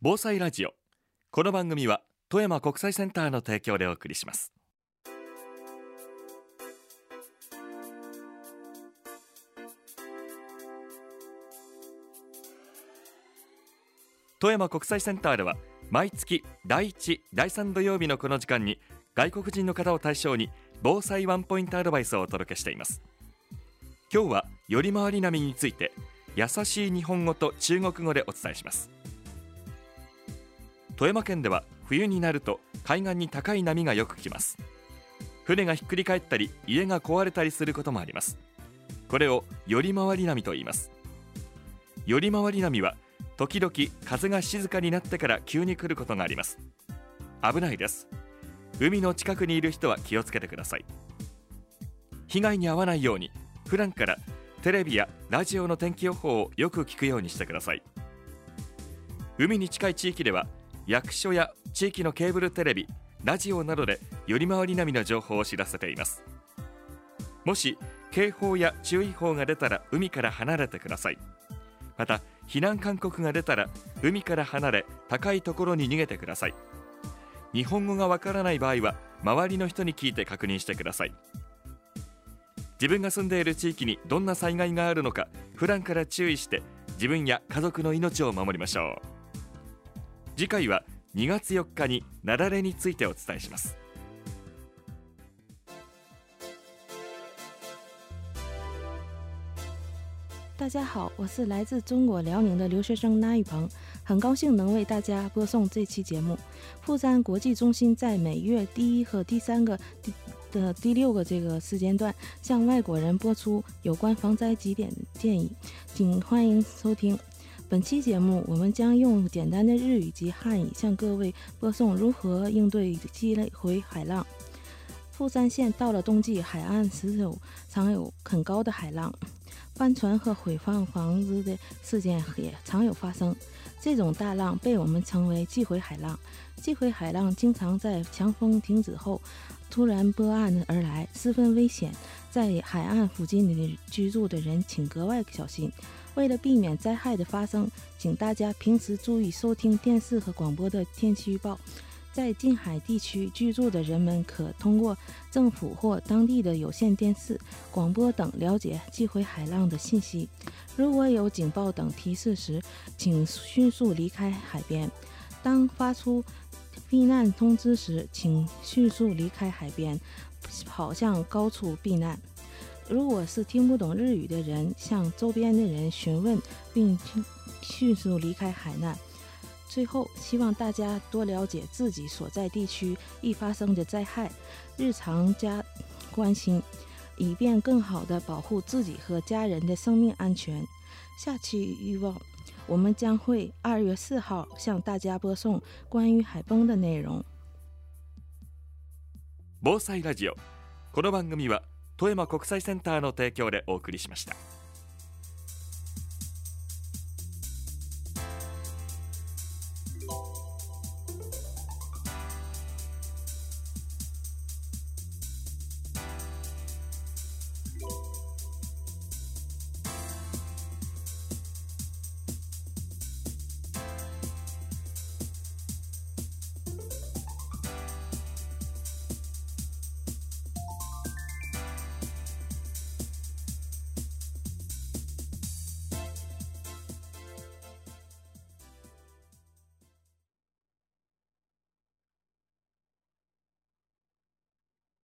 防災ラジオ。この番組は富山国際センターの提供でお送りします。富山国際センターでは毎月第1、第3土曜日のこの時間に外国人の方を対象に防災ワンポイントアドバイスをお届けしています。今日はより回り波について優しい日本語と中国語でお伝えします。富山県では冬になると海岸に高い波がよく来ます。船がひっくり返ったり家が壊れたりすることもあります。これをより回り波と言います。より回り波は時々風が静かになってから急に来ることがあります。危ないです。海の近くにいる人は気をつけてください。被害に遭わないように普段からテレビやラジオの天気予報をよく聞くようにしてください。海に近い地域では役所や地域のケーブルテレビ、ラジオなどでより回り波の情報を知らせています。もし警報や注意報が出たら海から離れてください。また避難勧告が出たら海から離れ高いところに逃げてください。日本語がわからない場合は周りの人に聞いて確認してください。自分が住んでいる地域にどんな災害があるのか普段から注意して自分や家族の命を守りましょう。次回は2月4日に雪崩についてお伝えします。 大家好，我是来自中国辽宁的留学生那玉鹏，很高兴能为大家播送这期节目。富山国际中心在每月第1和第3个第6个这个时间段向外国人播出有关防灾几点建议，请欢迎收听。本期节目我们将用简单的日语及汉语向各位播送如何应对积累回海浪。富山县到了冬季，海岸常有很高的海浪，帆船和毁放房子的事件也常有发生。这种大浪被我们称为击毁海浪。击毁海浪经常在强风停止后突然拨岸而来，十分危险。在海岸附近的居住的人请格外小心。为了避免灾害的发生，请大家平时注意收听电视和广播的天气预报。在近海地区居住的人们可通过政府或当地的有线电视、广播等了解击毁海浪的信息。如果有警报等提示时，请迅速离开海边。当发出避难通知时，请迅速离开海边，跑向高处避难。如果是听不懂日语的人，向周边的人询问并迅速离开海难。最后，希望大家多了解自己所在地区易发生的灾害，日常加关心，以便更好地保护自己和家人的生命安全。下期预报，我们将会2月4号向大家播送关于海崩的内容。 防災ラジオ。この番組は富山国際センターの提供でお送りしました。